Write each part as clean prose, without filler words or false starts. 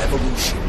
revolution.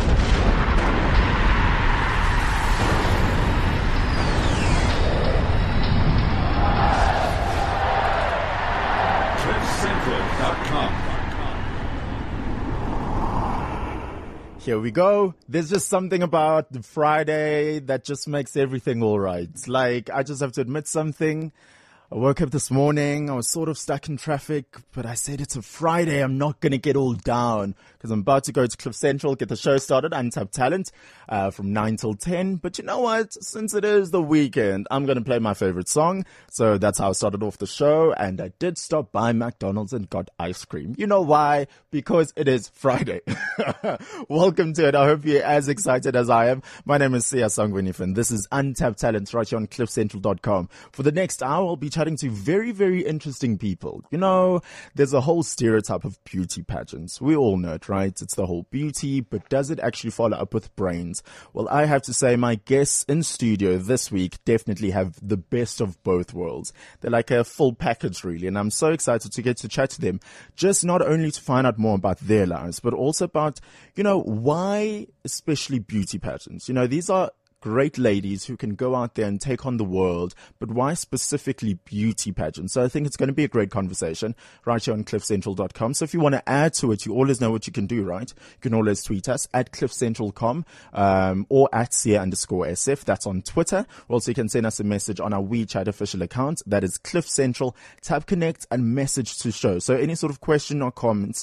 Here we go. There's just something about the Friday that just makes everything all right. Like, I just have to admit something. I woke up this morning, I was sort of stuck in traffic, but I said it's a Friday, I'm not going to get all down because I'm about to go to Cliff Central, get the show started, Untapped Talent, from 9 till 10. But you know what? Since it is the weekend, I'm going to play my favorite song. So that's how I started off the show. And I did stop by McDonald's and got ice cream. You know why? Because it is Friday. Welcome to it. I hope you're as excited as I am. My name is Sia Sangwenifan. This is Untapped Talent right here on cliffcentral.com. For the next hour, I'll be chatting to very, very interesting people. You know, there's a whole stereotype of beauty pageants. We all know it, right? It's the whole beauty, but does it actually follow up with brains? Well, I have to say my guests in studio this week definitely have the best of both worlds. They're like a full package, really, and I'm so excited to get to chat to them, just not only to find out more about their lives, but also about, you know, why especially beauty pageants. You know, these are great ladies who can go out there and take on the world, but why specifically beauty pageants? So I think it's going to be a great conversation right here on cliffcentral.com. So if you want to add to it, you always know what you can do, right? You can always tweet us at cliffcentral.com, or at @Sia_SF. That's on Twitter. Also, you can send us a message on our WeChat official account. That is Cliff Central. Tap connect and message to show. So any sort of question or comments,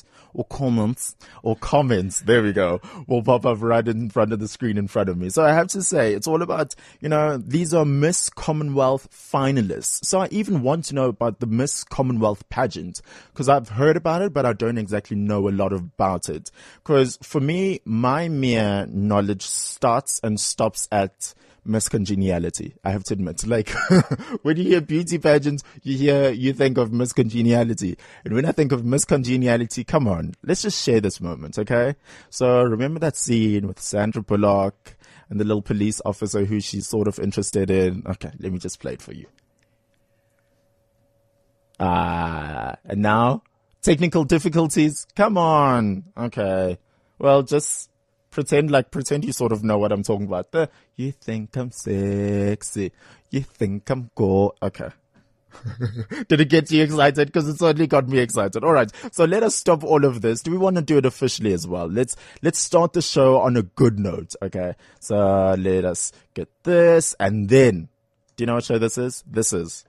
there we go, will pop up right in front of the screen in front of me. So I have to say, it's all about, you know, these are Miss Commonwealth finalists. So I even want to know about the Miss Commonwealth pageant because I've heard about it, but I don't exactly know a lot about it. Because for me, my mere knowledge starts and stops at Miss Congeniality. I have to admit, like, when you hear beauty pageants, you think of Miss Congeniality. And when I think of Miss Congeniality, come on, let's just share this moment, okay? So remember that scene with Sandra Bullock and the little police officer who she's sort of interested in. Okay, let me just play it for you. And now, technical difficulties. Come on. Okay. Well, just pretend you sort of know what I'm talking about. You think I'm sexy. You think I'm cool. Okay. Did it get you excited? Because it certainly got me excited. All right. So let us stop all of this. Do we want to do it officially as well? Let's start the show on a good note. Okay. So let us get this. And then, do you know what show this is? This is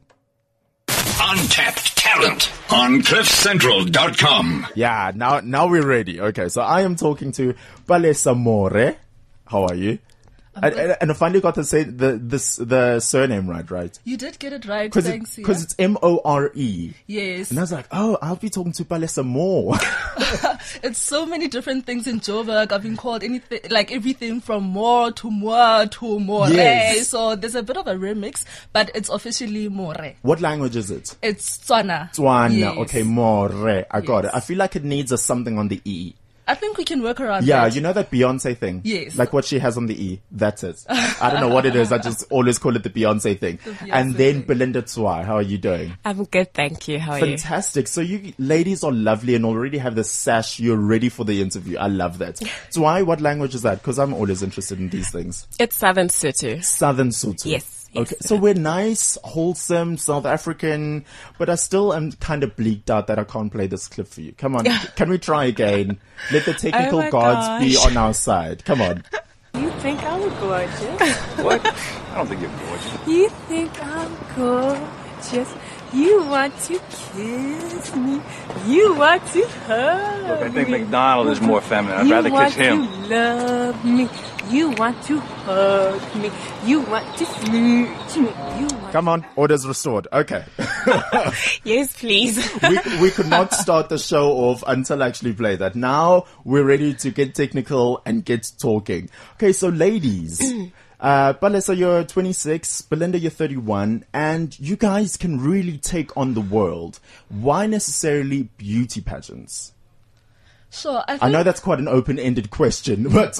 Untapped Talent on cliffcentral.com. Yeah. Now we're ready. Okay. So I am talking to Palesa More. How are you? And I finally got to say the surname right. You did get it right, thanks. Because it's More. Yes. And I was like, oh, I'll be talking to Palesa More. It's so many different things in Joburg. I've been called anything, like everything from more to more. Yes. So there's a bit of a remix, but it's officially More. What language is it? It's Tswana. Yes. Okay, More. I got it. I feel like it needs a something on the E. I think we can work around that. Yeah, you know that Beyonce thing? Yes. Like what she has on the E. That's it. I don't know what it is. I just always call it the Beyonce thing. And then Belinda Tswai, how are you doing? I'm good, thank you. How are you? Fantastic. So you ladies are lovely and already have the sash. You're ready for the interview. I love that. Tswai, what language is that? Because I'm always interested in these things. It's Southern Sotho. Southern Sotho. Yes. Okay, so we're nice, wholesome, South African, but I still am kind of bleaked out that I can't play this clip for you. Come on, can we try again? Let the technical gods be on our side. Come on. You think I'm gorgeous? What? I don't think you're gorgeous. You think I'm gorgeous? You want to kiss me? You want to hug me? Look, I think McDonald is more feminine. I'd rather kiss him. You want to love me. You want to hug me. You want to smooch me. Come on, order's restored. Okay. Yes, please. we could not start the show off until I actually play that. Now we're ready to get technical and get talking. Okay, so ladies, Palesa, you're 26, Belinda, you're 31, and you guys can really take on the world. Why necessarily beauty pageants? Sure. I know that's quite an open-ended question, but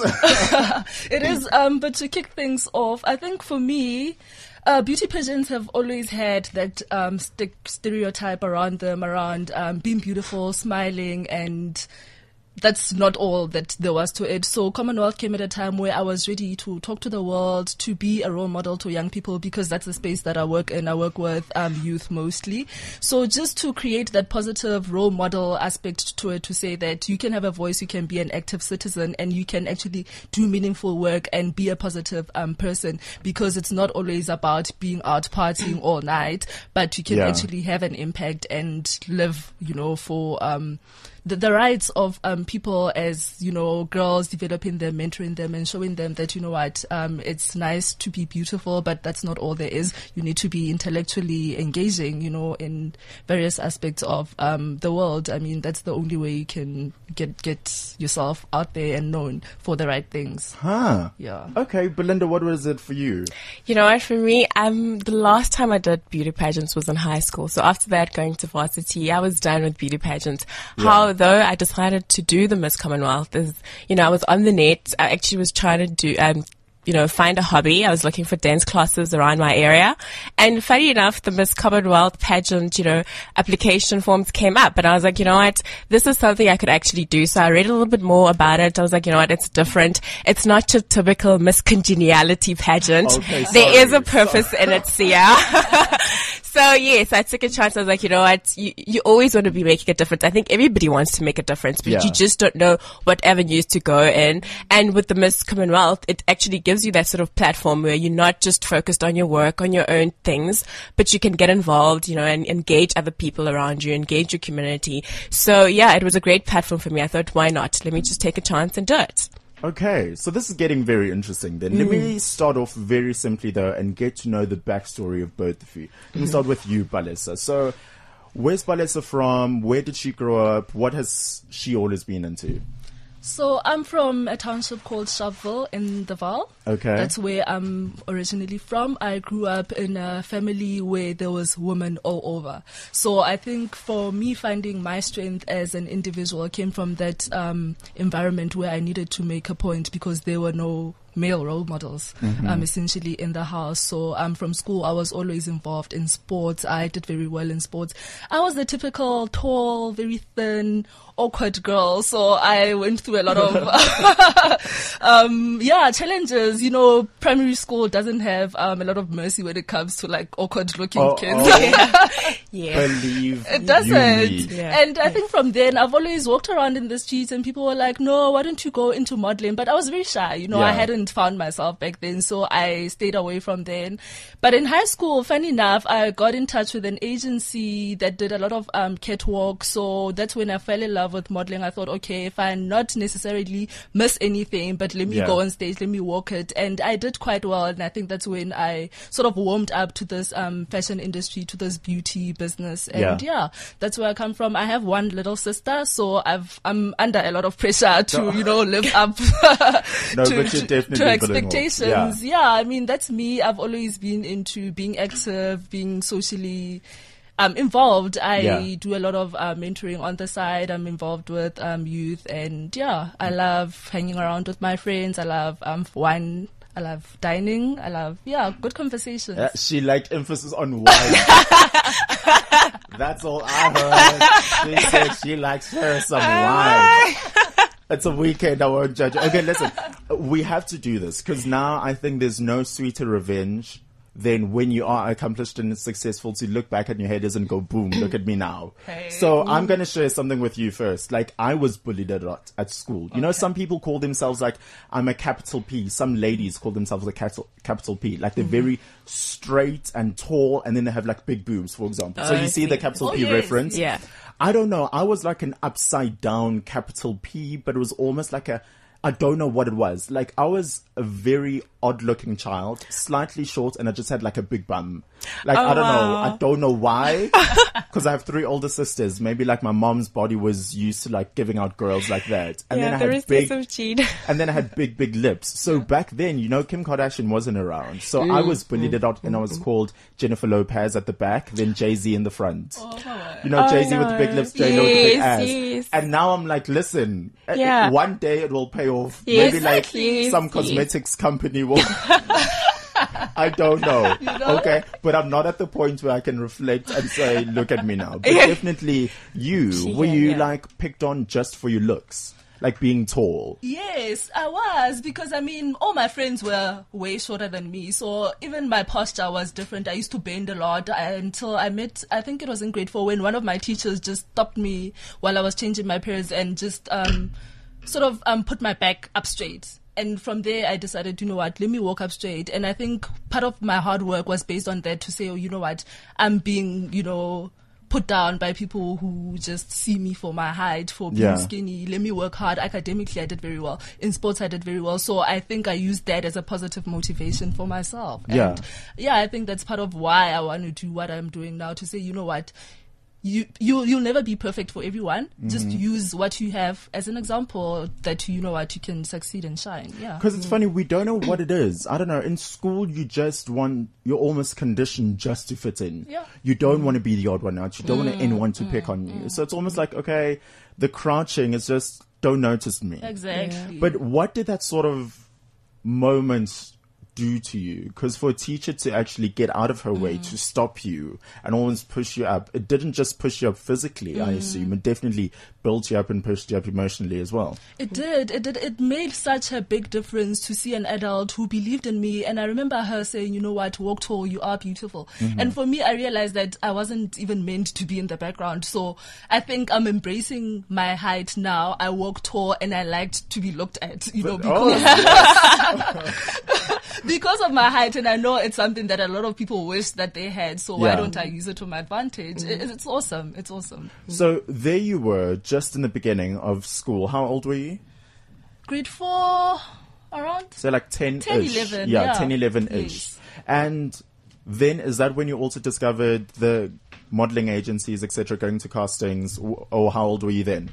it is. But to kick things off, I think for me, beauty pageants have always had that stereotype around them, around being beautiful, smiling, and that's not all that there was to it. So Commonwealth came at a time where I was ready to talk to the world, to be a role model to young people, because that's the space that I work in. I work with youth mostly. So just to create that positive role model aspect to it, to say that you can have a voice, you can be an active citizen, and you can actually do meaningful work and be a positive person, because it's not always about being out partying all night, but you can actually have an impact and live, for the rights of people, as girls, developing them, mentoring them, and showing them that it's nice to be beautiful, but that's not all there is. You need to be intellectually engaging, in various aspects of the world. I mean, that's the only way you can get yourself out there and known for the right things. Yeah. Okay, Belinda, what was it for you? You know what, for me, the last time I did beauty pageants was in high school. So after that, going to varsity, I was done with beauty pageants. Although I decided to do the Miss Commonwealth, I was on the net. I actually was trying to do, find a hobby. I was looking for dance classes around my area. And funny enough, the Miss Commonwealth pageant, application forms came up. And I was like, this is something I could actually do. So I read a little bit more about it. I was like, it's different. It's not your typical Miss Congeniality pageant. Okay, there is a purpose in it, Sia. So yes, I took a chance. I was like, you always want to be making a difference. I think everybody wants to make a difference, but you just don't know what avenues to go in. And with the Miss Commonwealth, it actually gives you that sort of platform where you're not just focused on your work, on your own things, but you can get involved, and engage other people around you, engage your community. So yeah, it was a great platform for me. I thought, why not? Let me just take a chance and do it. Okay, so this is getting very interesting then. Let me start off very simply though and get to know the backstory of both of you. Let me start with you, Palesa. So, where's Palesa from? Where did she grow up? What has she always been into? So I'm from a township called Sharpeville in the Vaal. Okay. That's where I'm originally from. I grew up in a family where there was women all over. So I think for me, finding my strength as an individual came from that environment where I needed to make a point, because there were no male role models essentially in the house. So from school I was always involved in sports. I did very well in sports. I was the typical tall, very thin, awkward girl, so I went through a lot of challenges. Primary school doesn't have a lot of mercy when it comes to like awkward looking kids. Believe it doesn't. Yeah. And I think from then I've always walked around in the streets and people were like, no, why don't you go into modeling? But I was very shy, I hadn't found myself back then, so I stayed away from then. But in high school, funny enough, I got in touch with an agency that did a lot of catwalk. So that's when I fell in love with modeling. I thought, okay, if I not necessarily miss anything, but let me go on stage, let me walk it. And I did quite well. And I think that's when I sort of warmed up to this fashion industry, to this beauty business. And that's where I come from. I have one little sister, so I'm under a lot of pressure to, live up to expectations. I mean, that's me. I've always been into being active, being socially involved. I do a lot of mentoring on the side. I'm involved with youth, and I love hanging around with my friends. I love wine. I love dining. I love good conversations. She liked emphasis on wine. That's all I heard. She said she likes her some wine. It's a weekend, I won't judge. Okay, listen, we have to do this, because now I think there's no sweeter revenge than when you are accomplished and successful to look back and your head doesn't go boom, look at me now. Hey. So I'm going to share something with you first. Like, I was bullied a lot at school. You know, some people call themselves like, I'm a capital P. Some ladies call themselves a capital P. Like, they're very straight and tall, and then they have like big boobs, for example. So you see the capital P reference? Yeah. I don't know. I was like an upside down capital P, but it was almost like I don't know what it was. Like, I was a very odd looking child, slightly short, and I just had like a big bum. Like, I don't know. I don't know why. Because I have 3 older sisters. Maybe like my mom's body was used to like giving out girls like that. And then I had and then I had big lips. So back then, Kim Kardashian wasn't around. So I was bullied a lot, and I was called Jennifer Lopez at the back, then Jay-Z in the front. Jay-Z with the big lips, J-Lo with the big ass. Yes. And now I'm like, listen, one day it will pay off. Yes, maybe like some cosmetics company will. I don't know. Okay. But I'm not at the point where I can reflect and say, look at me now. But definitely were you like picked on just for your looks? Like being tall? Yes, I was, because I mean, all my friends were way shorter than me, so even my posture was different. I used to bend a lot until I think it was in grade 4, when one of my teachers just stopped me while I was changing my periods and just put my back up straight. And from there, I decided, you know what, let me walk up straight. And I think part of my hard work was based on that, to say, oh, you know what, I'm being, put down by people who just see me for my height, for being skinny. Let me work hard. Academically, I did very well. In sports, I did very well. So I think I used that as a positive motivation for myself. And I think that's part of why I want to do what I'm doing now, to say, you know what, You'll never be perfect for everyone. Mm-hmm. Just use what you have as an example that, you know what, you can succeed and shine. Yeah. Because it's funny, we don't know what it is. I don't know. In school, you're almost conditioned just to fit in. Yeah. You don't want to be the odd one out. You don't want anyone to pick on you. So it's almost like, okay, the crouching is just, don't notice me. Exactly. Yeah. But what did that sort of moment do to you? Because for a teacher to actually get out of her way to stop you and always push you up, it didn't just push you up physically, I assume. It definitely built you up and pushed you up emotionally as well. It did. It made such a big difference to see an adult who believed in me. And I remember her saying, you know what, walk tall, you are beautiful. Mm-hmm. And for me, I realized that I wasn't even meant to be in the background. So I think I'm embracing my height now. I walk tall and I liked to be looked at, because of my height, and I know it's something that a lot of people wish that they had, so why don't I use it to my advantage? It's awesome. It's awesome. So there you were, just in the beginning of school. How old were you? Grade 4, around. So like 10-ish. 10, 11. Yeah, 10, 11-ish. Yes. And then is that when you also discovered the modeling agencies, etc., going to castings, or how old were you then?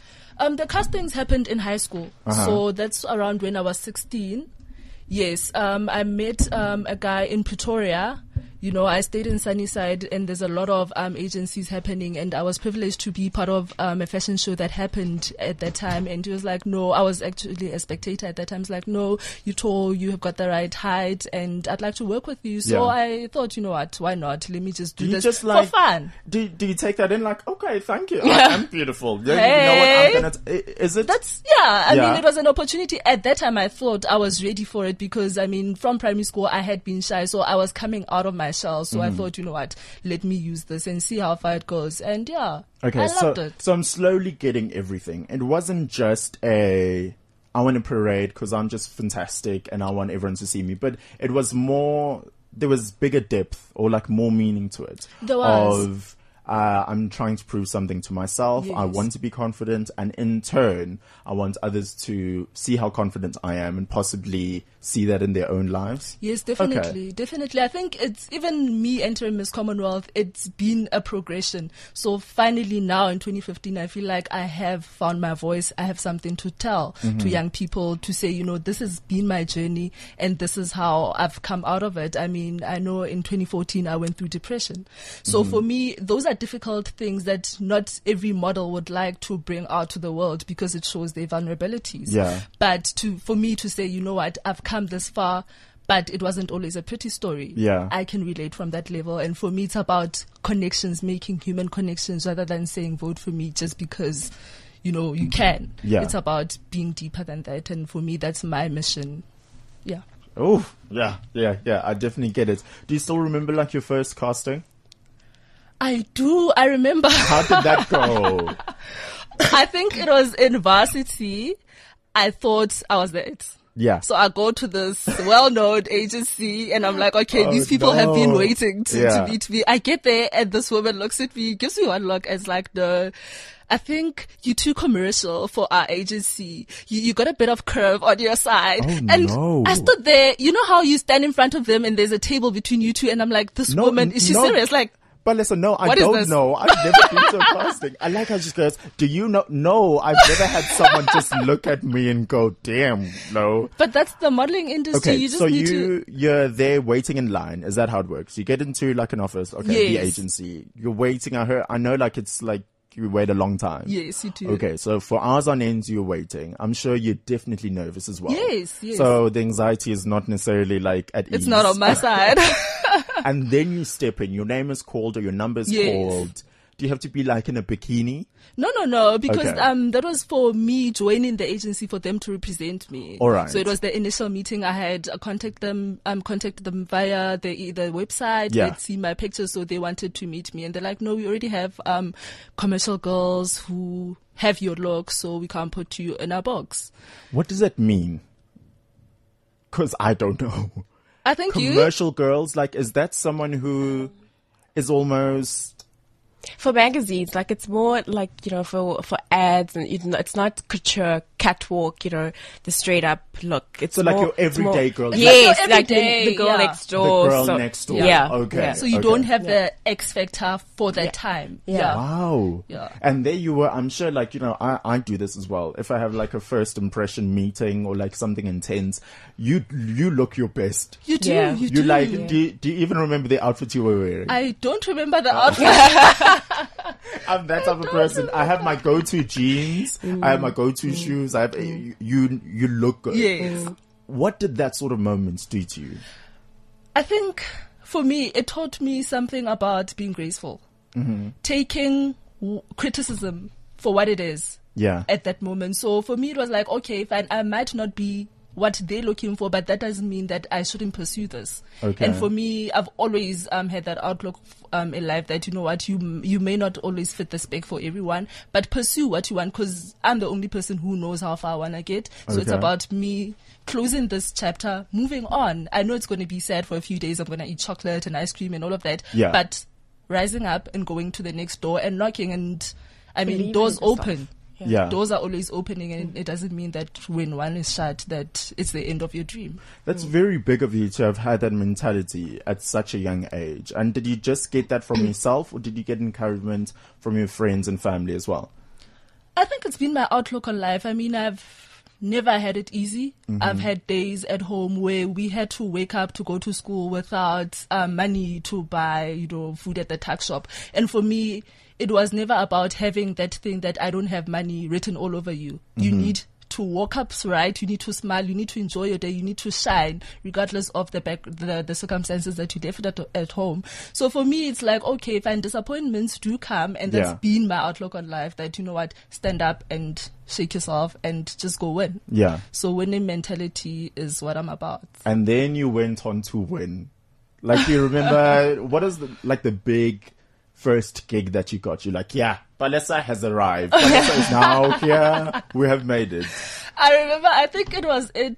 The castings happened in high school. So that's around when I was 16. Yes, I met a guy in Pretoria. I stayed in Sunnyside, and there's a lot of agencies happening, and I was privileged to be part of a fashion show that happened at that time. And he was like, no, I was actually a spectator at that time. He's like, no, you're tall, you have got the right height, and I'd like to work with you. So I thought, you know what, why not? Let me just do this for fun. Do you take that in like, okay, thank you, I am beautiful. You know what, is it? I mean, it was an opportunity. At that time, I thought I was ready for it because, I mean, from primary school, I had been shy, so I was coming out of my shell. So I thought, you know what, let me use this and see how far it goes. And I loved it. So I'm slowly getting everything. It wasn't just I want a parade because I'm just fantastic and I want everyone to see me. But it was more, there was bigger depth or like more meaning to it. There was. I'm trying to prove something to myself. Yes. I want to be confident, and in turn, I want others to see how confident I am and possibly see that in their own lives. Yes, definitely. Okay. Definitely. I think it's even me entering Miss Commonwealth, it's been a progression. So finally now in 2015, I feel like I have found my voice. I have something to tell to young people to say, this has been my journey and this is how I've come out of it. I mean, I know in 2014, I went through depression. So for me, those are difficult things that not every model would like to bring out to the world because it shows their vulnerabilities. Yeah. But for me to say, you know what, I've come this far, but it wasn't always a pretty story. Yeah. I can relate from that level. And for me, it's about connections, making human connections rather than saying vote for me just because, you can. Yeah. It's about being deeper than that. And for me, that's my mission. Yeah. Oh, yeah. I definitely get it. Do you still remember like your first casting? I do. I remember. How did that go? I think it was in varsity. I thought I was it. Yeah. So I go to this well-known agency and I'm like, okay, these people have been waiting to meet me. I get there and this woman looks at me, gives me one look as like, no, I think you're too commercial for our agency. You got a bit of curve on your side. Oh, and no. I stood there. You know how you stand in front of them and there's a table between you two and I'm like, this woman, is she serious? Like, but listen, no, I don't know. I've never been to a casting. I like how she goes, do you know? No, I've never had someone just look at me and go, damn, no. But that's the modeling industry. Okay, you just so need you're there waiting in line. Is that how it works? You get into like an office, the agency. You're waiting. I know like it's like you wait a long time. Yes, you do. Okay, so for hours on end, you're waiting. I'm sure you're definitely nervous as well. Yes. So the anxiety is not necessarily like at ease. It's not on my side. And then you step in, your name is called or your number is called. Do you have to be like in a bikini? No, because Okay. that was for me joining the agency for them to represent me. All right. So it was the initial meeting. I had contacted them via the website. Yeah. They'd seen my pictures, so they wanted to meet me, and they're like, "No, we already have commercial girls who have your look, so we can't put you in our box." What does that mean? Because I don't know. I think Commercial girls, like, is that someone who is almost... For magazines, like it's more like, for ads, and it's not couture, catwalk, the straight up look. It's So like more, your everyday girl. Yes, Like your like everyday, the girl yeah. next door. The girl so- next door. Yeah. Okay. Yeah. So you okay. don't have the X factor for that time. Yeah. Wow. Yeah. And there you were. I'm sure, like, I do this as well. If I have like a first impression meeting or like something intense, you look your best. You do. Yeah. You You do. like, do you even remember the outfit you were wearing? I don't remember the outfit. I'm that type of person. I have my go-to jeans. I have my go-to shoes. I have, you look good. Yes. What did that sort of moment do to you? I think for me, it taught me something about being graceful, taking criticism for what it is Yeah. at that moment. So for me, it was like, okay, fine, I might not be what they're looking for, but that doesn't mean that I shouldn't pursue this. Okay. And for me, I've always had that outlook in life that, you know what, you may not always fit the spec for everyone, but pursue what you want, because I'm the only person who knows how far I want to get. So it's Okay. about me closing this chapter, moving on. I know it's going to be sad for a few days. I'm going to eat chocolate and ice cream and all of that. Yeah. But rising up and going to the next door and knocking, and I mean, Believing doors in yourself. open. Yeah. Doors are always opening, and it doesn't mean that when one is shut that it's the end of your dream. That's very big of you to have had that mentality at such a young age. And did you just get that from yourself, or did you get encouragement from your friends and family as well? I think it's been my outlook on life. I mean, I've never had it easy. I've had days at home where we had to wake up to go to school without money to buy, food at the tuck shop. And for me, it was never about having that thing that I don't have money written all over you. You need to walk up right. You need to smile. You need to enjoy your day. You need to shine, regardless of the circumstances that you left at home. So for me, it's like, okay, fine, disappointments do come, and that's Yeah. been my outlook on life. That, you know what, stand up and shake yourself and just go win. Yeah. So winning mentality is what I'm about. And then you went on to win. Like, you remember, what is the big first gig that you got? You're like, yeah, Palesa has arrived. Palesa is now here. We have made it. I remember, I think it was in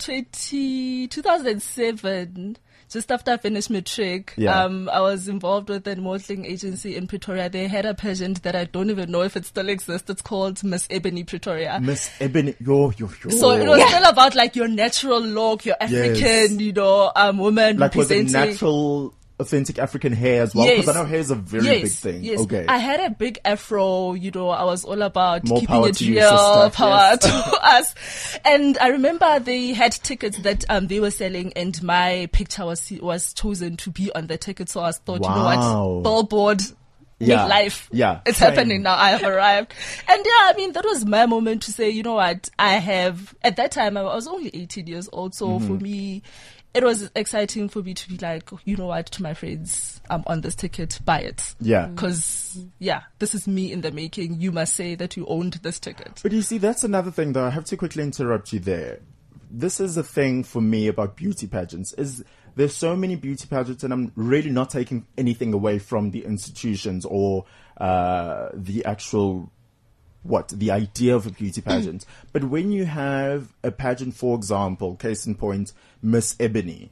2007, just after I finished matric. Yeah. I was involved with a modeling agency in Pretoria. They had a pageant that I don't even know if it still exists. It's called Miss Ebony Pretoria. Miss Ebony, yo. So it was still about like your natural look, your African, woman like with the representing. natural, authentic African hair as well. Because Yes. I know hair is a very big thing. Yes. Okay. I had a big afro, I was all about More keeping power it to you, real, sister. power Yes. to us. And I remember they had tickets that they were selling, and my picture was chosen to be on the ticket. So I thought, you know Wow. what, billboard, Yeah. make life. Yeah. It's Same. happening now. I have arrived. And yeah, I mean, that was my moment to say, you know what, at that time, I was only 18 years old. So Mm-hmm. for me, it was exciting for me to be like, you know what, to my friends, I'm on this ticket, buy it. Yeah. Because, this is me in the making. You must say that you owned this ticket. But you see, that's another thing though. I have to quickly interrupt you there. This is the thing for me about beauty pageants, is there's so many beauty pageants, and I'm really not taking anything away from the institutions or the actual the idea of a beauty pageant. But when you have a pageant, for example, case in point, Miss Ebony,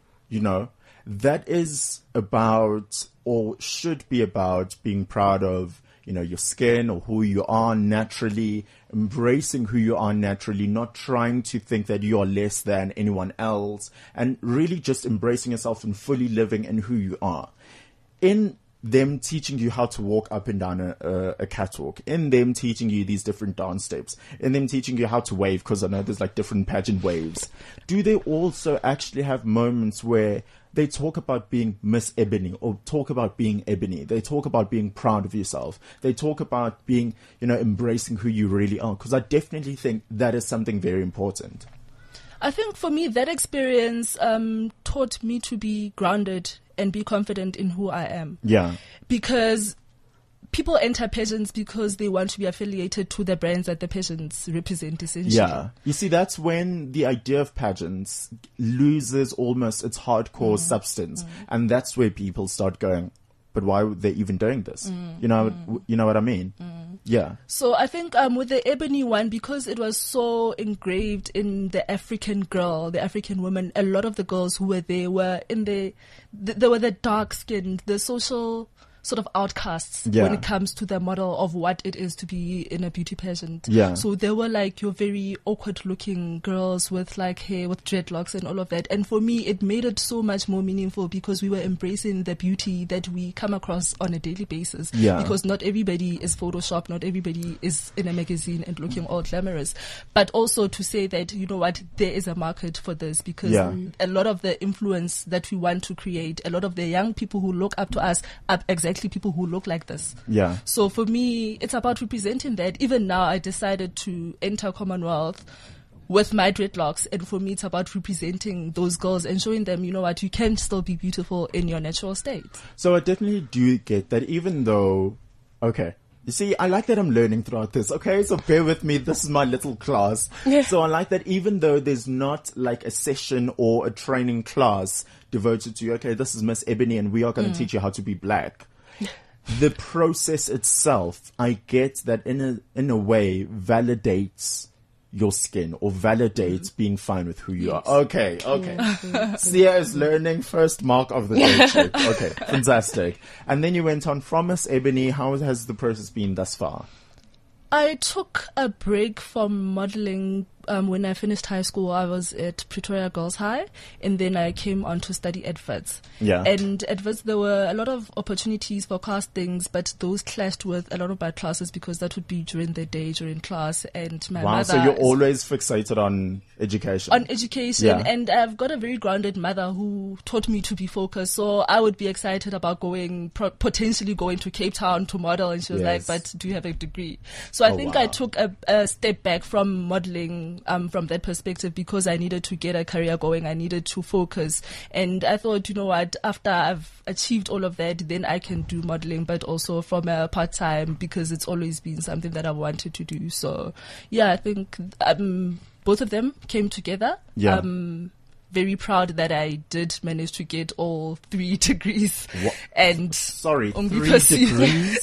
that is about, or should be about, being proud of, your skin or who you are naturally, embracing who you are naturally, not trying to think that you are less than anyone else, and really just embracing yourself and fully living in who you are. In them teaching you how to walk up and down a catwalk, in them teaching you these different dance steps, in them teaching you how to wave, because I know there's like different pageant waves, do they also actually have moments where they talk about being Miss Ebony, or talk about being Ebony? They talk about being proud of yourself. They talk about being, embracing who you really are. Because I definitely think that is something very important. I think for me, that experience taught me to be grounded and be confident in who I am. Yeah. Because people enter pageants because they want to be affiliated to the brands that the pageants represent, essentially. Yeah. You see, that's when the idea of pageants loses almost its hardcore substance. And that's where people start going, but why were they even doing this? You know what I mean? Yeah. So I think with the Ebony one, because it was so engraved in the African girl, the African woman, a lot of the girls who were there were they were the dark skinned, the social sort of outcasts when it comes to the model of what it is to be in a beauty pageant. Yeah. So they were like your very awkward looking girls with like hair, with dreadlocks and all of that. And for me, it made it so much more meaningful because we were embracing the beauty that we come across on a daily basis. Yeah. Because not everybody is Photoshop, not everybody is in a magazine and looking all glamorous. But also to say that, you know what, there is a market for this because a lot of the influence that we want to create, a lot of the young people who look up to us are exactly people who look like this. Yeah. So for me, it's about representing that. Even now, I decided to enter Commonwealth with my dreadlocks, and for me, it's about representing those girls and showing them, you know what, you can still be beautiful in your natural state. So I definitely do get that, even though, okay. You see, I like that I'm learning throughout this, okay? So bear with me. This is my little class. So I like that even though there's not like a session or a training class devoted to, okay, this is Miss Ebony and we are going to teach you how to be black. The process itself, I get that in a way validates your skin or validates being fine with who you are. Okay. Sia is learning, first mark of the day check. Okay, fantastic. And then you went on from Miss Ebony. How has the process been thus far? I took a break from modeling when I finished high school. I was at Pretoria Girls High, and then I came on to study at Wits. Yeah. And at Wits, there were a lot of opportunities for castings, but those clashed with a lot of my classes because that would be during the day, during class. And my mother... So you're always fixated on education. On education. Yeah. And I've got a very grounded mother who taught me to be focused. So I would be excited about potentially going to Cape Town to model. And she was like, but do you have a degree? So I think I took a step back from modeling from that perspective because I needed to get a career going. I needed to focus. And I thought, you know what, after I've achieved all of that, then I can do modeling, but also from a part-time because it's always been something that I wanted to do. So, yeah, I think both of them came together. Yeah. I'm very proud that I did manage to get all 3 degrees. What? And sorry, only 3 degrees?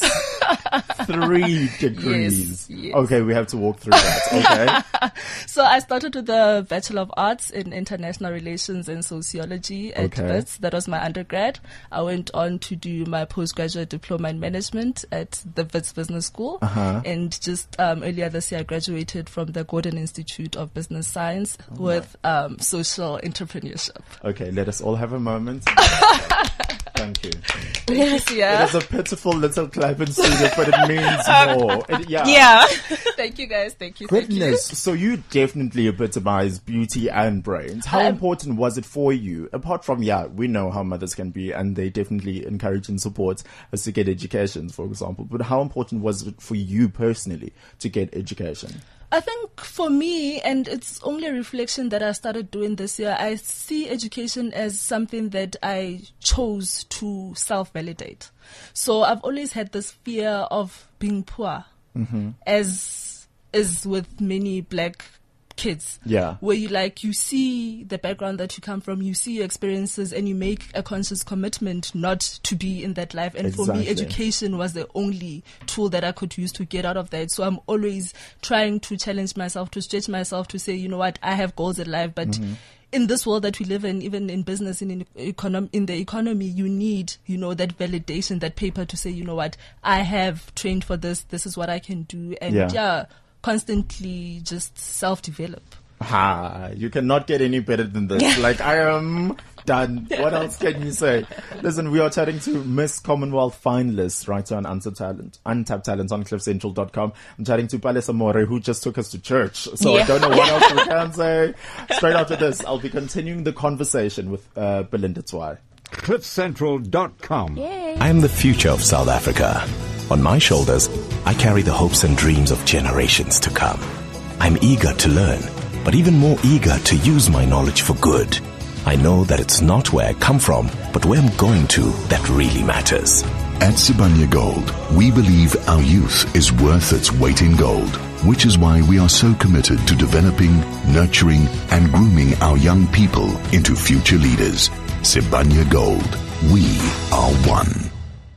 3 degrees. Yes. Okay, we have to walk through that. Okay. So I started with the Bachelor of Arts in International Relations and Sociology at Wits. That was my undergrad. I went on to do my postgraduate diploma in management at the Wits Business School. And just earlier this year, I graduated from the Gordon Institute of Business Science with social entrepreneurship. Okay, let us all have a moment. Thank you. Yes, yeah. It is a pitiful little clap in studio, but it means more. Yeah. Thank you, guys. Thank you. Goodness. So you definitely epitomize beauty and brains. How important was it for you? Apart from, we know how mothers can be, and they definitely encourage and support us to get education, for example. But how important was it for you personally to get education? I think for me, and it's only a reflection that I started doing this year, I see education as something that I chose to self-validate. So I've always had this fear of being poor, as is with many black kids. Yeah. Where you see the background that you come from, you see your experiences, and you make a conscious commitment not to be in that life. And for me, education was the only tool that I could use to get out of that. So I'm always trying to challenge myself, to stretch myself, to say, you know what, I have goals in life, but in this world that we live in, even in business, in the economy, you need, that validation, that paper to say, you know what, I have trained for this. This is what I can do. And constantly just self-develop. You cannot get any better than this. I am done. What else can you say? Listen, we are chatting to Miss Commonwealth finalists right here on Untapped Talent on cliffcentral.com. I'm chatting to Palesa More, who just took us to church. So I don't know what else we can say. Straight after this, I'll be continuing the conversation with Belinda Tswai. cliffcentral.com. I am the future of South Africa. On my shoulders, I carry the hopes and dreams of generations to come. I'm eager to learn, but even more eager to use my knowledge for good. I know that it's not where I come from, but where I'm going to that really matters. At Sibanye Gold, we believe our youth is worth its weight in gold, which is why we are so committed to developing, nurturing, and grooming our young people into future leaders. Sibanye Gold, we are one.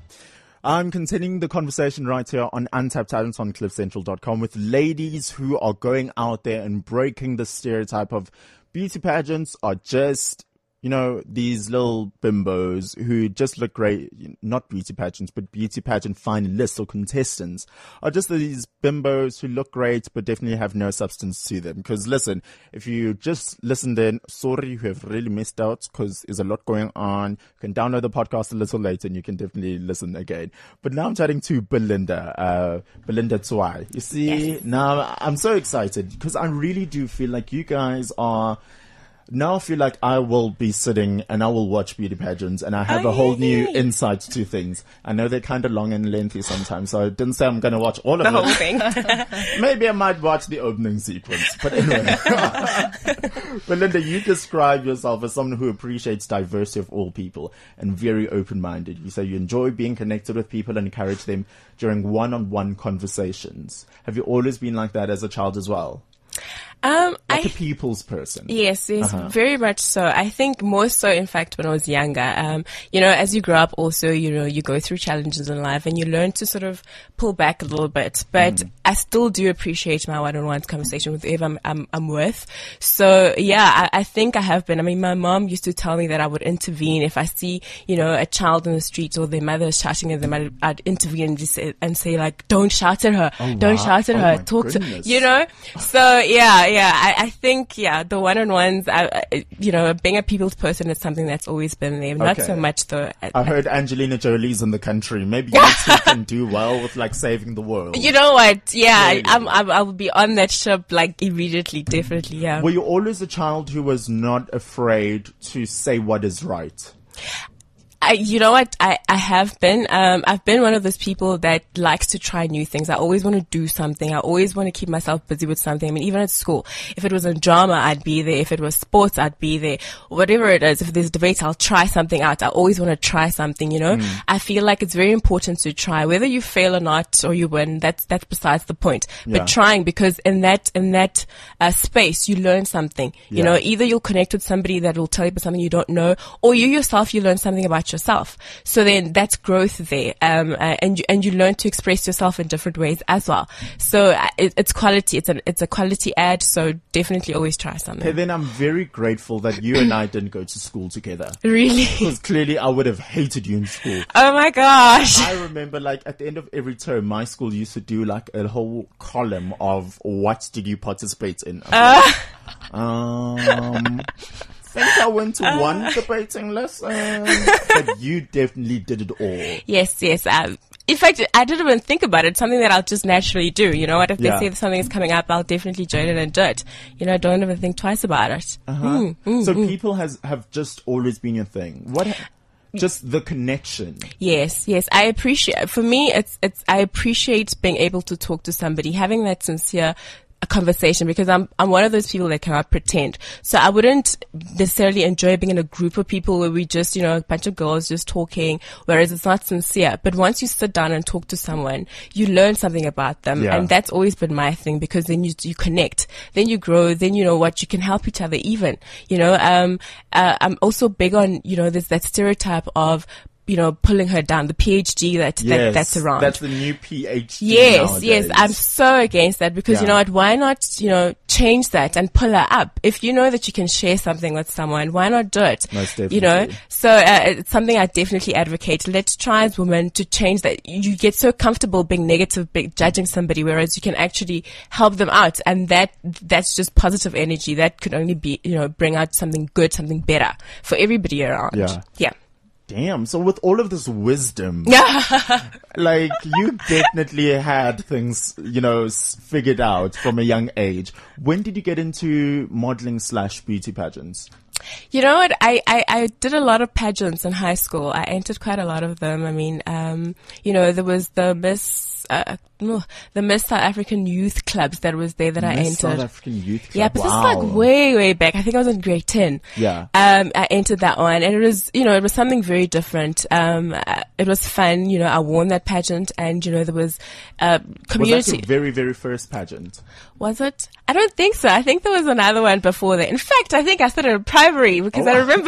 I'm continuing the conversation right here on Untapped Talents on CliffCentral.com with ladies who are going out there and breaking the stereotype of beauty pageants are just, you know, these little bimbos who just look great, not beauty pageants, but beauty pageant finalists or contestants are just these bimbos who look great, but definitely have no substance to them. Because listen, if you just listened in, sorry, you have really missed out because there's a lot going on. You can download the podcast a little later and you can definitely listen again. But now I'm chatting to Belinda Tswai. You see, Now I'm so excited because I really do feel like you guys are... Now I feel like I will be sitting and I will watch beauty pageants and I have a whole new insight to things. I know they're kind of long and lengthy sometimes, so I didn't say I'm going to watch all of the whole thing. Maybe I might watch the opening sequence, but anyway. Belinda, you describe yourself as someone who appreciates diversity of all people and very open-minded. You say you enjoy being connected with people and encourage them during one-on-one conversations. Have you always been like that as a child as well? Like a people's person. Yes, very much so. I think more so, in fact, when I was younger. You know, as you grow up also, you know, you go through challenges in life and you learn to sort of pull back a little bit. But I still do appreciate my one-on-one conversation with whoever I'm with. So, yeah, I think I have been. I mean, my mom used to tell me that I would intervene if I see, you know, a child in the street or their mother shouting at them. I'd intervene and say like, don't shout at her. Don't shout at her. Talk goodness. to, you know? So, yeah. I think, the one-on-ones, you know, being a people's person is something that's always been there. Not so much though. I heard Angelina Jolie's in the country. Maybe you two can do well with like saving the world. You know what? Yeah, really? I will be on that ship like immediately, definitely, yeah. Were you always a child who was not afraid to say what is right? You know what? I have been. I've been one of those people that likes to try new things. I always want to do something. I always want to keep myself busy with something. I mean, even at school, if it was in drama, I'd be there. If it was sports, I'd be there. Whatever it is, if there's debates, I'll try something out. I always want to try something, you know? I feel like it's very important to try. Whether you fail or not, or you win, that's besides the point. But trying, because in that space, you learn something. You know, either you'll connect with somebody that will tell you about something you don't know, or you yourself, you learn something about yourself. So then that's growth there. And you learn to express yourself in different ways as well. So it's quality. It's a quality add. So definitely always try something. Hey, then I'm very grateful that you and I didn't go to school together. Really? Because clearly I would have hated you in school. Oh my gosh. I remember like at the end of every term, my school used to do like a whole column of what did you participate in. I think I went to one debating lesson, but you definitely did it all. Yes. In fact, I didn't even think about it. Something that I'll just naturally do. You know what? If they say something is coming up, I'll definitely join it and do it. You know, don't even think twice about it. So people have just always been your thing. Just the connection. Yes. I appreciate, for me, I appreciate being able to talk to somebody, having that sincere a conversation, because I'm one of those people that cannot pretend. So I wouldn't necessarily enjoy being in a group of people where we just, you know, a bunch of girls just talking, whereas it's not sincere. But once you sit down and talk to someone, you learn something about them. And that's always been my thing, because then you connect, then you grow, then you know what, you can help each other even, you know. I'm also big on, you know, there's that stereotype of, you know, pulling her down, the PhD that's around. That's the new PhD. Yes. I'm so against that, because you know what, why not, you know, change that and pull her up? If you know that you can share something with someone, why not do it? Most definitely. You know, so it's something I definitely advocate. Let's try as women to change that. You get so comfortable being negative, judging somebody, whereas you can actually help them out, and that's just positive energy. That could only be, you know, bring out something good, something better for everybody around. Yeah. Damn. So with all of this wisdom, like you definitely had things, you know, figured out from a young age. When did you get into modeling / beauty pageants? You know what? I did a lot of pageants in high school. I entered quite a lot of them. I mean, you know, there was the the Miss South African Youth Clubs that was there that I Miss South entered. African Youth Club. Yeah, but this is Wow. like way back. I think I was in grade 10. Yeah. I entered that one, and it was, it was something very different. It was fun. I won that pageant, and, there was, community. Was that your very, very first pageant? Was it? I don't think so. I think there was another one before that. In fact, I think I started in primary because I remember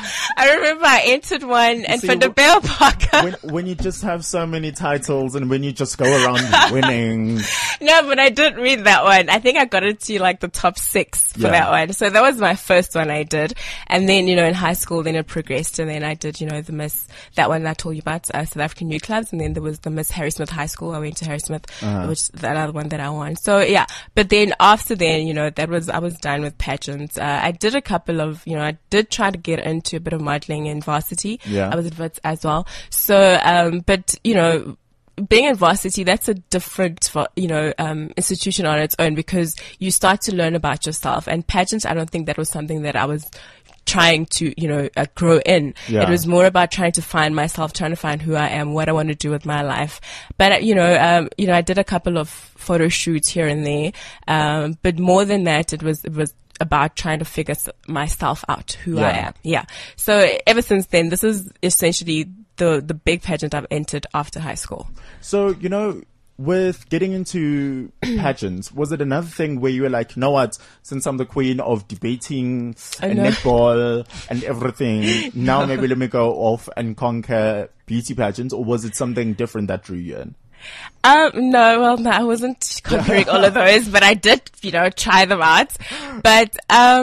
I entered one and for the Bell Parker. When you just have so many titles and when you just go around winning. No, but I didn't read that one. I think I got into like the top 6 for that one. So that was my first one I did. And then, in high school, then it progressed, and then I did, the Miss, that one that I told you about, South African Youth Clubs. And then there was the Miss Harrismith High School. I went to Harrismith, which is the other one that I won. So yeah. But then after then, I was done with pageants. I did a couple of, I did try to get into a bit of modeling in varsity. Yeah. I was at Wits as well. So, but, being in varsity, that's a different, institution on its own, because you start to learn about yourself. And pageants, I don't think that was something that I was trying to, grow in. Yeah. It was more about trying to find myself, trying to find who I am, what I want to do with my life. But, I did a couple of photo shoots here and there. But more than that, it was about trying to figure myself out, who I am. Yeah. So ever since then, this is essentially the big pageant I've entered after high school. So, with getting into pageants, was it another thing where you were like, you know what, since I'm the queen of debating and netball and everything, now maybe let me go off and conquer beauty pageants? Or was it something different that drew you in? No, I wasn't conquering all of those, but I did, try them out. But,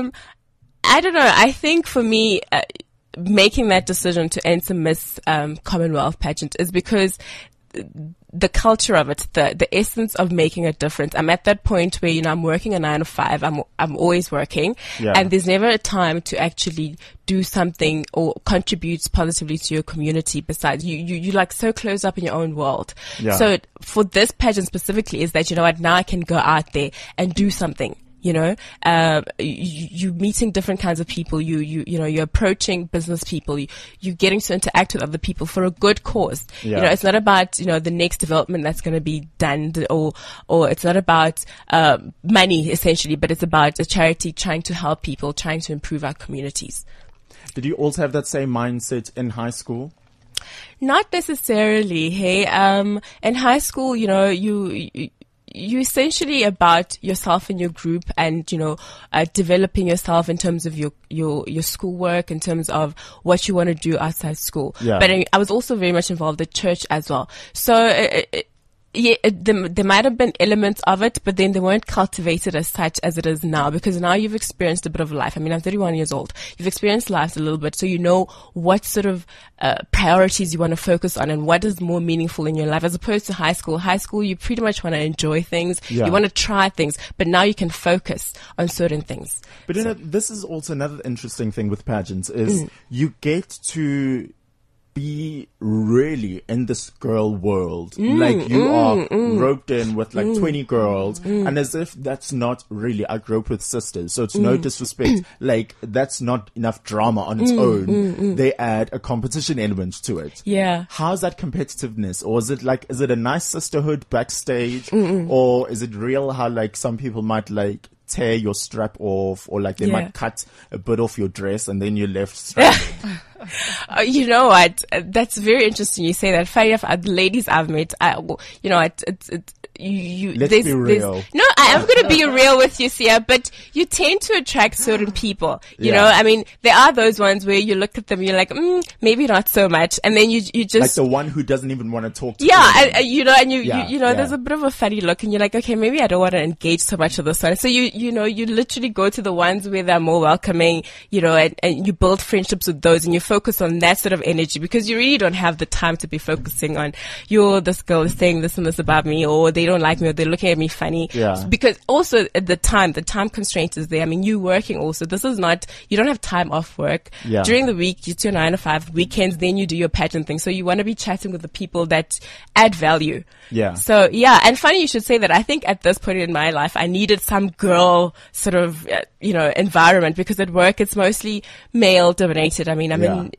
I don't know. I think for me, making that decision to enter Miss, Commonwealth pageant is because the culture of it, the essence of making a difference. I'm at that point where, I'm working a 9 to 5. I'm always working, and there's never a time to actually do something or contribute positively to your community. Besides, you like so close up in your own world. Yeah. So for this pageant specifically is that, now I can go out there and do something. You meeting different kinds of people. You're approaching business people. You're getting to interact with other people for a good cause. Yeah. It's not about, the next development that's going to be done, or it's not about, money essentially, but it's about a charity trying to help people, trying to improve our communities. Did you also have that same mindset in high school? Not necessarily. Hey, in high school, you essentially about yourself and your group, and developing yourself in terms of your schoolwork, in terms of what you want to do outside school. Yeah. But I was also very much involved at church as well. So there might have been elements of it, but then they weren't cultivated as such as it is now, because now you've experienced a bit of life. I mean, I'm 31 years old. You've experienced life a little bit, so you know what sort of priorities you want to focus on and what is more meaningful in your life, as opposed to high school. High school, you pretty much want to enjoy things. Yeah. You want to try things, but now you can focus on certain things. But this is also another interesting thing with pageants is you get to be really in this girl world. Like you are roped in with like 20 girls, and as if that's not really, I grew up with sisters, so it's no disrespect, like that's not enough drama on its own. They add a competition element to it. Yeah. How's that competitiveness? Or is it a nice sisterhood backstage? Or is it real how like some people might like tear your strap off, or like they might cut a bit off your dress and then you're left stranded? You know what? That's very interesting you say that. Funny enough, the ladies I've met, Let's be real. No, I am going to be real with you, Sia, but you tend to attract certain people. You know, I mean, there are those ones where you look at them, you're like, maybe not so much. And then you just. Like the one who doesn't even want to talk to you. There's a bit of a funny look and you're like, okay, maybe I don't want to engage so much with this one. So you literally go to the ones where they're more welcoming, and you build friendships with those and you focus on that sort of energy, because you really don't have the time to be focusing on, this girl is saying this and this about me, or they don't like me, or they're looking at me funny. Yeah. Because also at the time constraint is there. I mean, you working also. This is not, you don't have time off work. Yeah. During the week, you do your 9 to 5, weekends, then you do your pageant thing. So you want to be chatting with the people that add value. Yeah. So yeah, and funny you should say that. I think at this point in my life, I needed some girl sort of, environment, because at work it's mostly male dominated. I mean, I'm an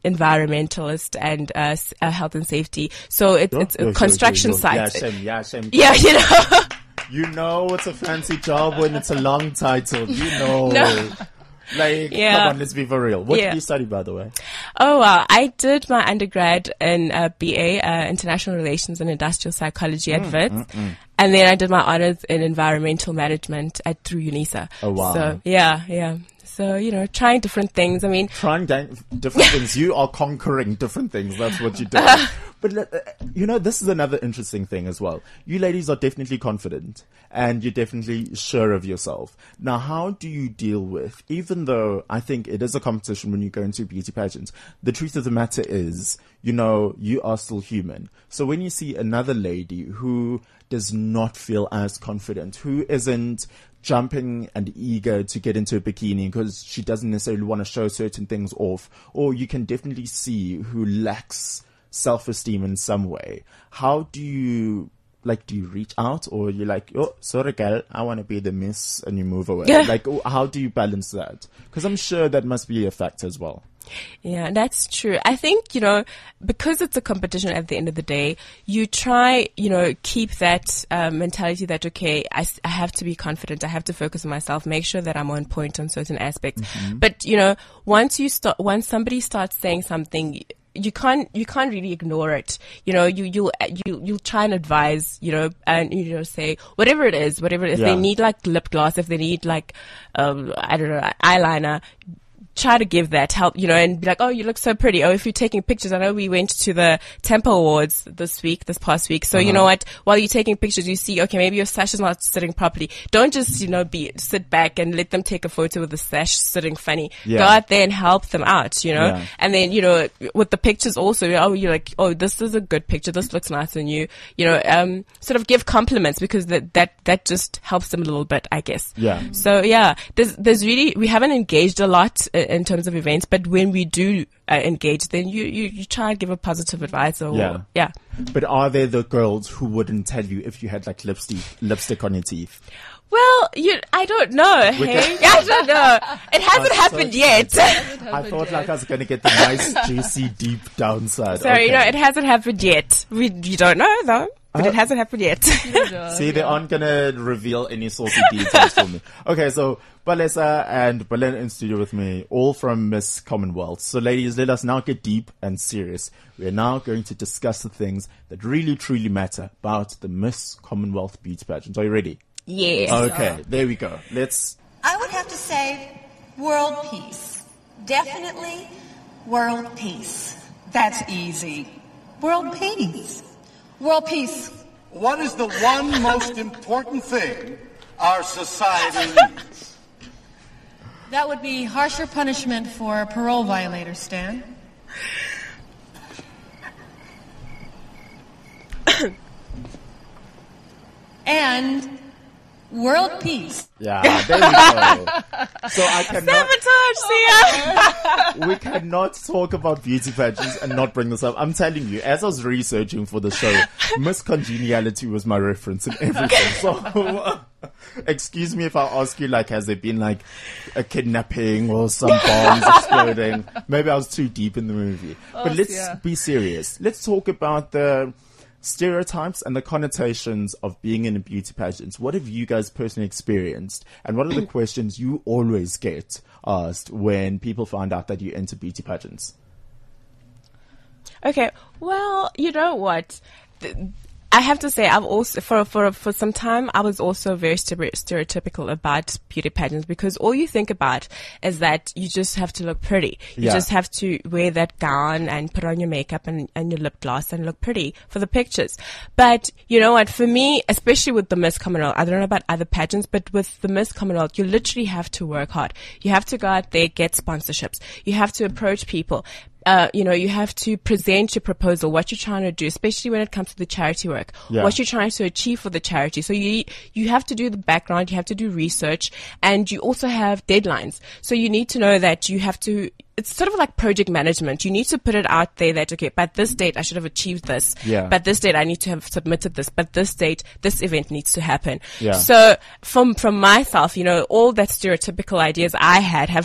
environmentalist and health and safety. So it's a construction site. Yeah, same. Yeah, You know it's a fancy job when it's a long title. You know. No. Like, come on, let's be for real. What did you study, by the way? Oh, wow. I did my undergrad in BA, International Relations and Industrial Psychology at Wits. And then I did my honors in environmental management through UNISA. Oh, wow. So, yeah. So, trying different things. I mean, trying different things. You are conquering different things. That's what you're doing. But, this is another interesting thing as well. You ladies are definitely confident and you're definitely sure of yourself. Now, how do you deal with, even though I think it is a competition when you go into beauty pageants, the truth of the matter is, you are still human. So when you see another lady who does not feel as confident, who isn't jumping and eager to get into a bikini because she doesn't necessarily want to show certain things off, or you can definitely see who lacks self-esteem in some way, how do you reach out, or you're like, oh, sorry girl, I want to be the miss, and you move away? How do you balance that? Because I'm sure that must be a factor as well. Yeah, that's true. I think, because it's a competition at the end of the day, you try, keep that mentality that, okay, I have to be confident. I have to focus on myself, make sure that I'm on point on certain aspects. But, once somebody starts saying something, you can't really ignore it. You'll try and advise, and, say whatever it is, if they need like lip gloss, if they need like, I don't know, eyeliner, try to give that help, and be like, oh, you look so pretty. Oh, if you're taking pictures, I know we went to the Tempo Awards this past week. So you know what? While you're taking pictures, you see, okay, maybe your sash is not sitting properly. Don't just, sit back and let them take a photo with the sash sitting funny. Yeah. Go out there and help them out, Yeah. And then, with the pictures also, you're like, oh, this is a good picture. This looks nice on you. Sort of give compliments, because that just helps them a little bit, I guess. Yeah. So yeah, there's really, we haven't engaged a lot in terms of events, but when we do engage, then you try and give a positive advice. Yeah. But are there the girls who wouldn't tell you if you had like lipstick on your teeth? Well, I don't know. Hey, I don't know. It hasn't happened yet. I thought I was going to get the nice, juicy, deep downside. Sorry, it hasn't happened yet. You don't know though. But it hasn't happened yet. See, they aren't going to reveal any saucy details for me. Okay, so Palesa and Belen in studio with me, all from Miss Commonwealth. So ladies, let us now get deep and serious. We are now going to discuss the things that really, truly matter about the Miss Commonwealth beauty pageant. Are you ready? Yes. Okay, there we go. I would have to say world peace. Definitely world peace. That's easy. World peace. World peace. What is the one most important thing our society needs? That would be harsher punishment for parole violators, Stan. And world peace. Yeah, there we go. So I cannot sabotage, Sia. We cannot talk about beauty pageants and not bring this up. I'm telling you, as I was researching for the show, Miss Congeniality was my reference in everything. So excuse me if I ask you, has there been a kidnapping or some bombs exploding? Maybe I was too deep in the movie. But let's be serious. Let's talk about the stereotypes and the connotations of being in a beauty pageant. What have you guys personally experienced, and what are the questions you always get asked when people find out that you're into beauty pageants? Okay, well, you know what? I have to say, I've also, for some time, I was also very stereotypical about beauty pageants, because all you think about is that you just have to look pretty. You just have to wear that gown and put on your makeup and your lip gloss and look pretty for the pictures. But you know what? For me, especially with the Miss Commonwealth, I don't know about other pageants, but with the Miss Commonwealth, you literally have to work hard. You have to go out there, get sponsorships. You have to approach people. You have to present your proposal, what you're trying to do, especially when it comes to the charity work, what you're trying to achieve for the charity. So you have to do the background, you have to do research, and you also have deadlines. So you need to know that you have to, it's sort of like project management. You need to put it out there that, okay, by this date, I should have achieved this. Yeah. By this date, I need to have submitted this. By this date, this event needs to happen. Yeah. So from myself, all that stereotypical ideas I had have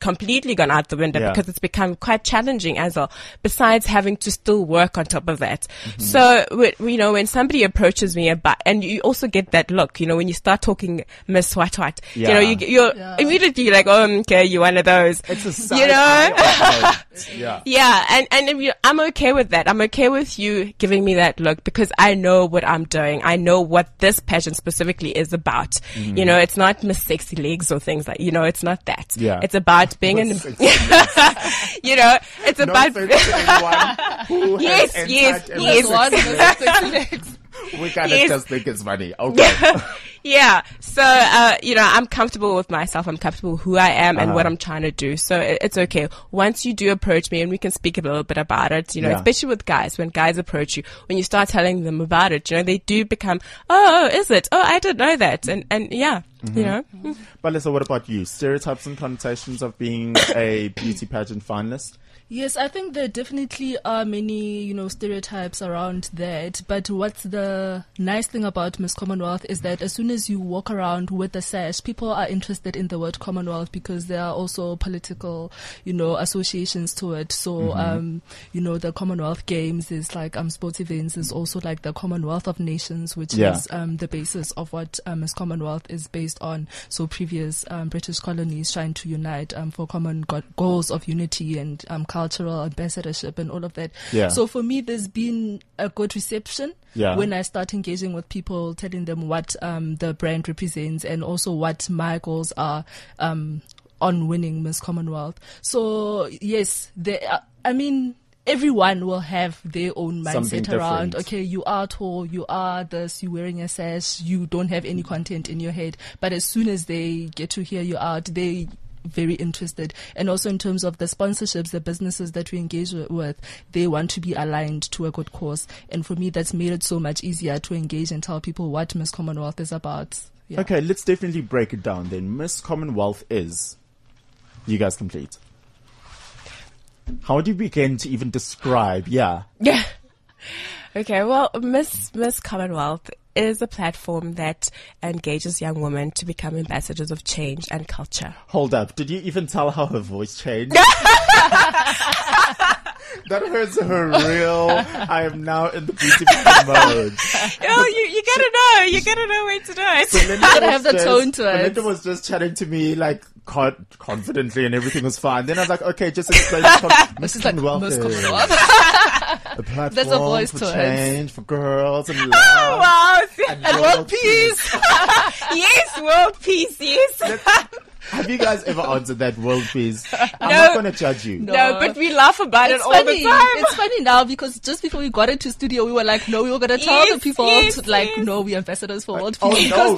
completely gone out the window because it's become quite challenging as well, besides having to still work on top of that. So, when somebody approaches me and you also get that look, when you start talking Miss What, you're immediately like, oh, okay, you're one of those. It's a side and I'm okay with that. I'm okay with you giving me that look because I know what I'm doing. I know what this pageant specifically is about. It's not Miss Sexy Legs or things like, it's not that. Yeah. It's about being it's about yes. We kind of just think it's funny. Okay. Yeah. So, I'm comfortable with myself. I'm comfortable with who I am and what I'm trying to do. So it's okay. Once you do approach me and we can speak a little bit about it, especially with guys, when guys approach you, when you start telling them about it, they do become, oh, is it? Oh, I didn't know that. And yeah, But Lisa, what about you? Stereotypes and connotations of being a beauty pageant finalist? Yes, I think there definitely are many, stereotypes around that. But what's the nice thing about Miss Commonwealth is that as soon as you walk around with the sash, people are interested in the word Commonwealth because there are also political, associations to it. So, the Commonwealth Games is like sports events is also like the Commonwealth of Nations, which is the basis of what Miss Commonwealth is based on. So previous British colonies trying to unite for common goals of unity and cultural ambassadorship and all of that. Yeah. So for me, there's been a good reception when I start engaging with people, telling them what the brand represents and also what my goals are on winning Miss Commonwealth. So yes, everyone will have their own mindset around, okay, you are tall, you are this, you're wearing a sash, you don't have any content in your head. But as soon as they get to hear you out, they very interested. And also in terms of the sponsorships, the businesses that we engage with, they want to be aligned to a good cause. And for me, that's made it so much easier to engage and tell people what Miss Commonwealth is about. Yeah. Okay, let's definitely break it down then. Miss Commonwealth is, you guys complete. How do you begin to even describe? Yeah. Okay, well, Miss Commonwealth is a platform that engages young women to become ambassadors of change and culture. Hold up. Did you even tell how her voice changed? That hurts her real. I am now in the beauty mode. Oh, you gotta know. You gotta know when to do it. So you gotta have the tone to it. Belinda was just chatting to me like confidently and everything was fine. Then I was like, okay, just explain Miss Commonwealth is a platform There's a voice for to change, for girls and love. Oh, wow. And world peace. Yes, world peace, yes. Have you guys ever answered that world peace? I'm not going to judge you. No, but we laugh about it all the time. It's funny now because just before we got into studio, we were like, no, we were going to tell the people no, we're ambassadors for world peace. No.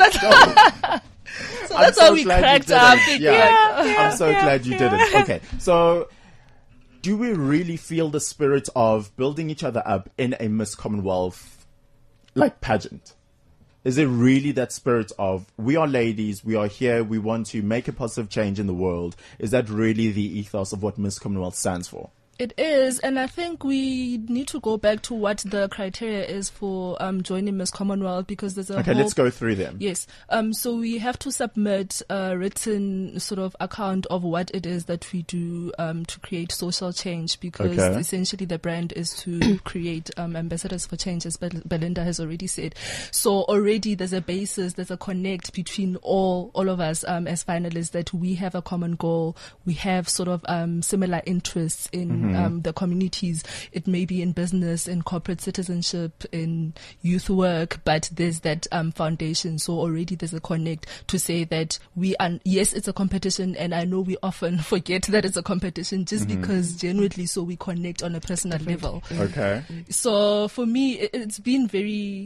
So that's why we cracked up. I'm so glad you did it. Okay, so do we really feel the spirit of building each other up in a Miss Commonwealth pageant? Is it really that spirit of we are ladies, we are here, we want to make a positive change in the world? Is that really the ethos of what Miss Commonwealth stands for? It is, and I think we need to go back to what the criteria is for joining Miss Commonwealth because there's a let's go through them. Yes. So we have to submit a written sort of account of what it is that we do to create social change because essentially the brand is to create ambassadors for change, as Belinda has already said. So already there's a basis, there's a connect between all of us as finalists that we have a common goal. We have sort of similar interests in the communities. It may be in business, in corporate citizenship, in youth work, but there's that foundation. So already there's a connect to say that yes, it's a competition, and I know we often forget that it's a competition just because genuinely so we connect on a personal level. Okay. So for me, it's been very...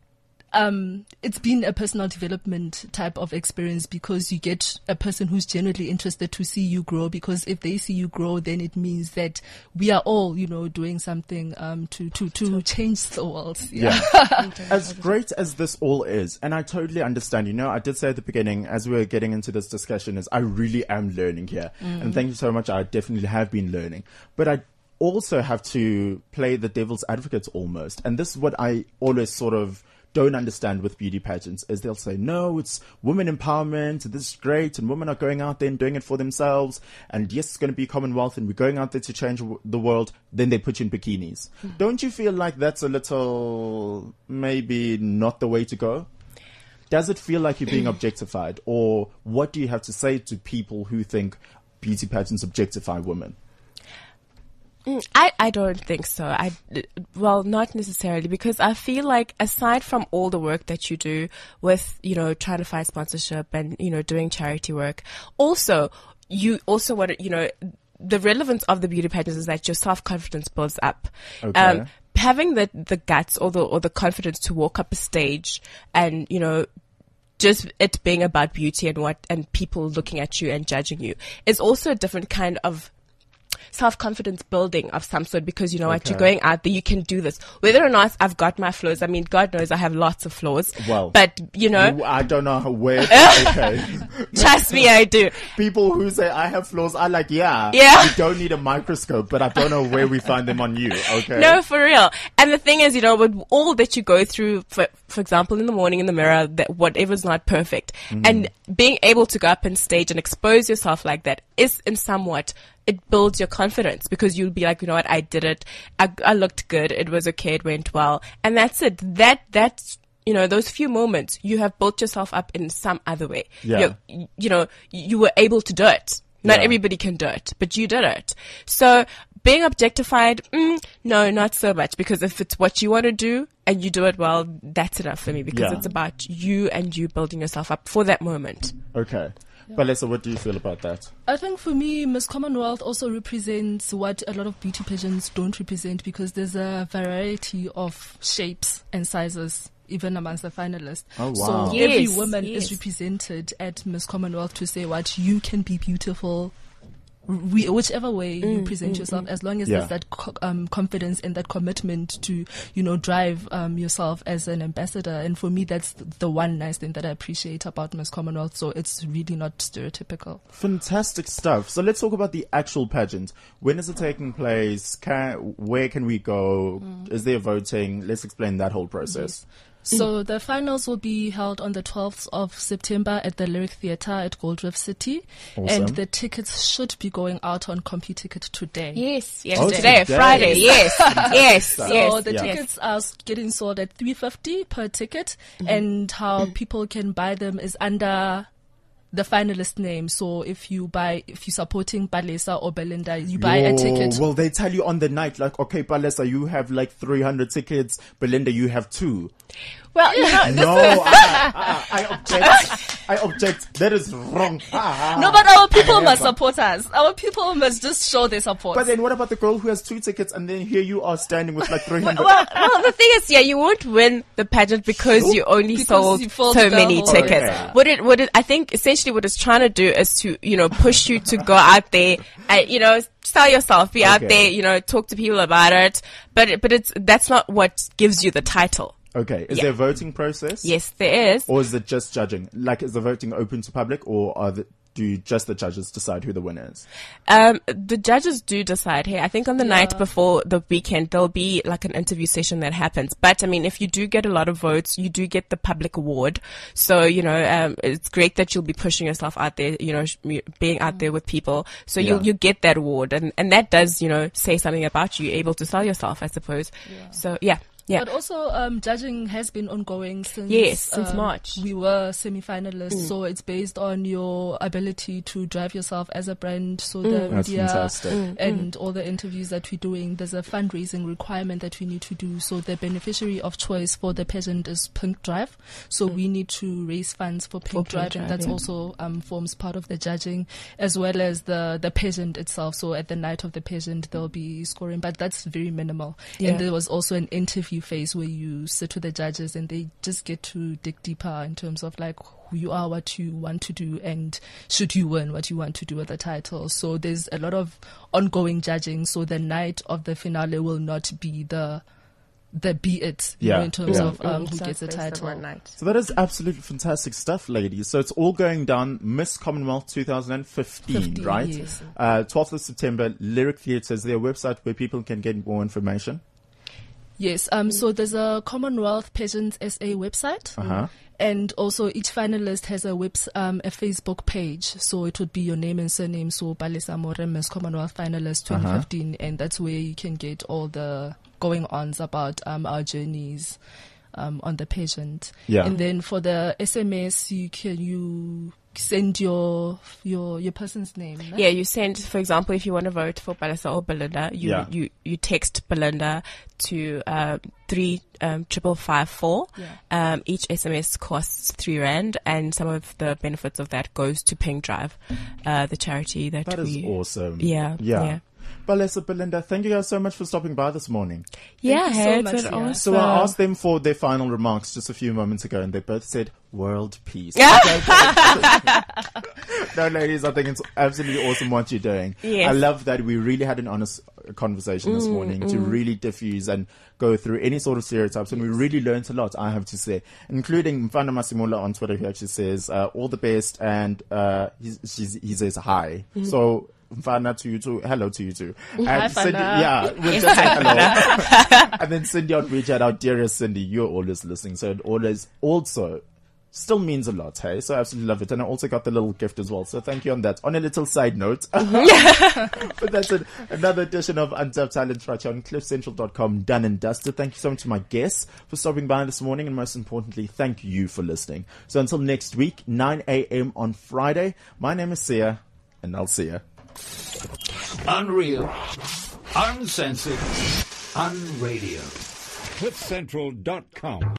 it's been a personal development type of experience because you get a person who's genuinely interested to see you grow, because if they see you grow, then it means that we are all, doing something to change the world. Yeah. As great as this all is, and I totally understand, I did say at the beginning, as we were getting into this discussion, is I really am learning here. And thank you so much. I definitely have been learning. But I also have to play the devil's advocate almost. And this is what I always sort of don't understand with beauty pageants is they'll say, no, it's women empowerment, this is great, and women are going out there and doing it for themselves, and yes, it's going to be Commonwealth, and we're going out there to change the world. Then they put you in bikinis. Don't you feel like that's a little, maybe not the way to go? Does it feel like you're being objectified? Or what do you have to say to people who think beauty pageants objectify women? I don't think so. Well, not necessarily, because I feel like aside from all the work that you do with, trying to find sponsorship and, doing charity work, you also want to, the relevance of the beauty pageants is that your self-confidence builds up. Okay. Having the guts or the confidence to walk up a stage and, just it being about beauty and people looking at you and judging you is also a different kind of self-confidence building of some sort, because you know what, you're going out there, you can do this. Whether or not I've got my flaws, I mean, God knows I have lots of flaws. Well, but I don't know where. Okay, trust me, I do. People who say I have flaws are like, yeah, you don't need a microscope, but I don't know where we find them on you. Okay, no, for real. And the thing is, with all that you go through, for example, in the morning in the mirror, that whatever's not perfect, and being able to go up on stage and expose yourself like that is in somewhat. It builds your confidence, because you'll be like, you know what, I did it. I looked good. It was okay. It went well. And that's it. That's, those few moments, you have built yourself up in some other way. Yeah. You were able to do it. Not everybody can do it, but you did it. So being objectified, no, not so much, because if it's what you want to do and you do it well, that's enough for me, because it's about you and you building yourself up for that moment. Okay. Yeah. Balesa, what do you feel about that? I think for me, Miss Commonwealth also represents what a lot of beauty pageants don't represent, because there's a variety of shapes and sizes even amongst the finalists. Oh, wow. So every woman is represented at Miss Commonwealth to say what you can be beautiful. Whichever way you present yourself, as long as there's that confidence and that commitment to, drive yourself as an ambassador. And for me, that's the one nice thing that I appreciate about Miss Commonwealth. So it's really not stereotypical. Fantastic stuff. So let's talk about the actual pageant. When is it taking place? Where can we go? Is there voting? Let's explain that whole process. Yes. So the finals will be held on the 12th of September at the Lyric Theatre at Gold Reef City. Awesome. And the tickets should be going out on CompuTicket today. Yes, today, Friday, yes. So the tickets are getting sold at $350 per ticket, and how people can buy them is under the finalist name. So if you're supporting Balesa or Belinda, you buy a ticket. Well, they tell you on the night, like, okay, Balesa, you have like 300 tickets. Belinda, you have 2. Well, I object. I object. That is wrong. No, but our people must support us. Our people must just show their support. But then what about the girl who has 2 tickets and then here you are standing with like 300? Well, the thing is, you won't win the pageant because you only sold so many tickets. Okay. I think essentially what it's trying to do is to, push you to go out there and, sell yourself, be out there, talk to people about it. But that's not what gives you the title. Okay. Is there a voting process? Yes, there is. Or is it just judging? Like, is the voting open to public, or do just the judges decide who the winner is? The judges do decide. Hey, I think on the night before the weekend, there'll be like an interview session that happens. But I mean, if you do get a lot of votes, you do get the public award. So, it's great that you'll be pushing yourself out there, being out there with people. So you'll get that award. And that does, say something about you, able to sell yourself, I suppose. Yeah. So, yeah. But also, judging has been ongoing since March. We were semi-finalists, so it's based on your ability to drive yourself as a brand. So the media and all the interviews that we're doing, there's a fundraising requirement that we need to do. So the beneficiary of choice for the pageant is Pink Drive. So we need to raise funds for Pink Drive, and that's also forms part of the judging, as well as the pageant itself. So at the night of the pageant, there'll be scoring, but that's very minimal. Yeah. And there was also an interview phase where you sit with the judges and they just get to dig deeper in terms of like who you are, what you want to do, and should you win, what you want to do with the title. So there's a lot of ongoing judging. So the night of the finale will not be the be it in terms of who gets the title. So that is absolutely fantastic stuff, ladies. So it's all going down Miss Commonwealth 2015, right? Yes. 12th of September, Lyric Theatre. Is there a website where people can get more information? Yes. So there's a Commonwealth Pageants SA website. And also each finalist has a Facebook page. So it would be your name and surname. So Palesa Morem as Commonwealth Finalist 2015. And that's where you can get all the going-ons about our journeys on the pageant. Yeah. And then for the SMS, you send your person's name. No? Yeah, you send, for example, if you want to vote for Palesa or Belinda, you text Belinda to 35554. Each SMS costs R3, and some of the benefits of that goes to Pink Drive, the charity that is awesome. Yeah. Palesa, Belinda, thank you guys so much for stopping by this morning. Awesome. So I asked them for their final remarks just a few moments ago, and they both said world peace. No, ladies, I think it's absolutely awesome what you're doing. Yes. I love that we really had an honest conversation this morning to really diffuse and go through any sort of stereotypes, and we really learned a lot, I have to say, including Mfana Masimula on Twitter, who actually says all the best, and he says hi. So Mfana to you too, hello to you too. Hi, Cindy, Fana. we'll just say hello. And then Cindy on WeChat, our dearest Cindy, you're always listening, so it always also still means a lot, hey? So I absolutely love it. And I also got the little gift as well. So thank you on that. On a little side note. But that's it. Another edition of Untapped Talent right here on cliffcentral.com. Done and dusted. Thank you so much to my guests for stopping by this morning. And most importantly, thank you for listening. So until next week, 9 a.m. on Friday, my name is Sia, and I'll see you. Unreal, uncensored, unradio. cliffcentral.com